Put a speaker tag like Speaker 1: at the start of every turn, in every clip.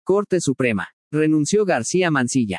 Speaker 1: Corte Suprema. Renunció García Mansilla.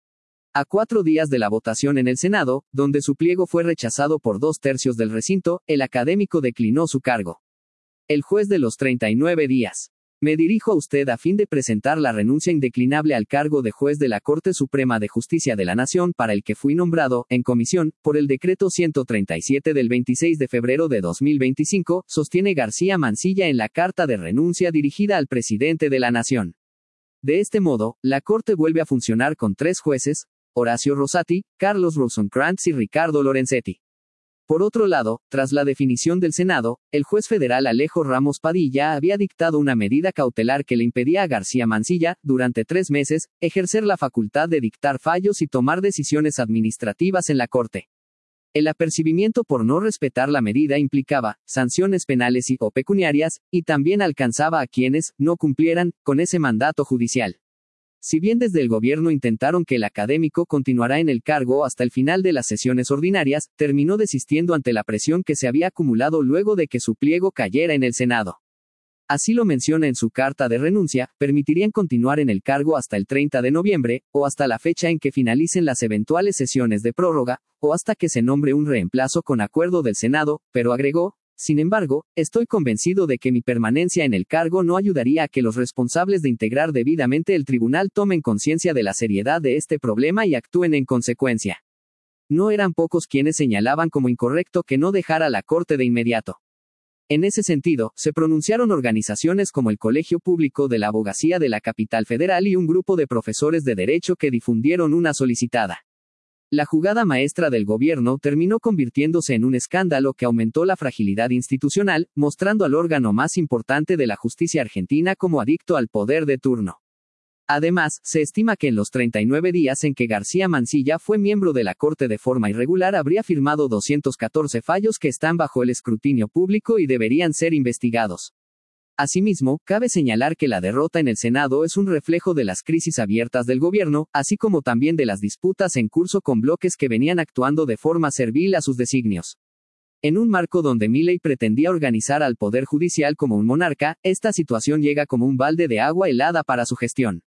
Speaker 1: A 4 días de la votación en el Senado, donde su pliego fue rechazado por 2/3 del recinto, el académico declinó su cargo. El juez de los 39 días. Me dirijo a usted a fin de presentar la renuncia indeclinable al cargo de juez de la Corte Suprema de Justicia de la Nación para el que fui nombrado, en comisión, por el decreto 137 del 26 de febrero de 2025, sostiene García Mansilla en la carta de renuncia dirigida al presidente de la Nación. De este modo, la Corte vuelve a funcionar con 3 jueces, Horacio Rosati, Carlos Rosenkrantz y Ricardo Lorenzetti. Por otro lado, tras la definición del Senado, el juez federal Alejo Ramos Padilla había dictado una medida cautelar que le impedía a García Mansilla, durante 3 meses, ejercer la facultad de dictar fallos y tomar decisiones administrativas en la Corte. El apercibimiento por no respetar la medida implicaba sanciones penales o pecuniarias, y también alcanzaba a quienes no cumplieran con ese mandato judicial. Si bien desde el gobierno intentaron que el académico continuara en el cargo hasta el final de las sesiones ordinarias, terminó desistiendo ante la presión que se había acumulado luego de que su pliego cayera en el Senado. Así lo menciona en su carta de renuncia, permitirían continuar en el cargo hasta el 30 de noviembre, o hasta la fecha en que finalicen las eventuales sesiones de prórroga, o hasta que se nombre un reemplazo con acuerdo del Senado, pero agregó: sin embargo, estoy convencido de que mi permanencia en el cargo no ayudaría a que los responsables de integrar debidamente el tribunal tomen conciencia de la seriedad de este problema y actúen en consecuencia. No eran pocos quienes señalaban como incorrecto que no dejara la Corte de inmediato. En ese sentido, se pronunciaron organizaciones como el Colegio Público de la Abogacía de la Capital Federal y un grupo de profesores de derecho que difundieron una solicitada. La jugada maestra del gobierno terminó convirtiéndose en un escándalo que aumentó la fragilidad institucional, mostrando al órgano más importante de la justicia argentina como adicto al poder de turno. Además, se estima que en los 39 días en que García Mansilla fue miembro de la Corte de forma irregular habría firmado 214 fallos que están bajo el escrutinio público y deberían ser investigados. Asimismo, cabe señalar que la derrota en el Senado es un reflejo de las crisis abiertas del gobierno, así como también de las disputas en curso con bloques que venían actuando de forma servil a sus designios. En un marco donde Milei pretendía organizar al Poder Judicial como un monarca, esta situación llega como un balde de agua helada para su gestión.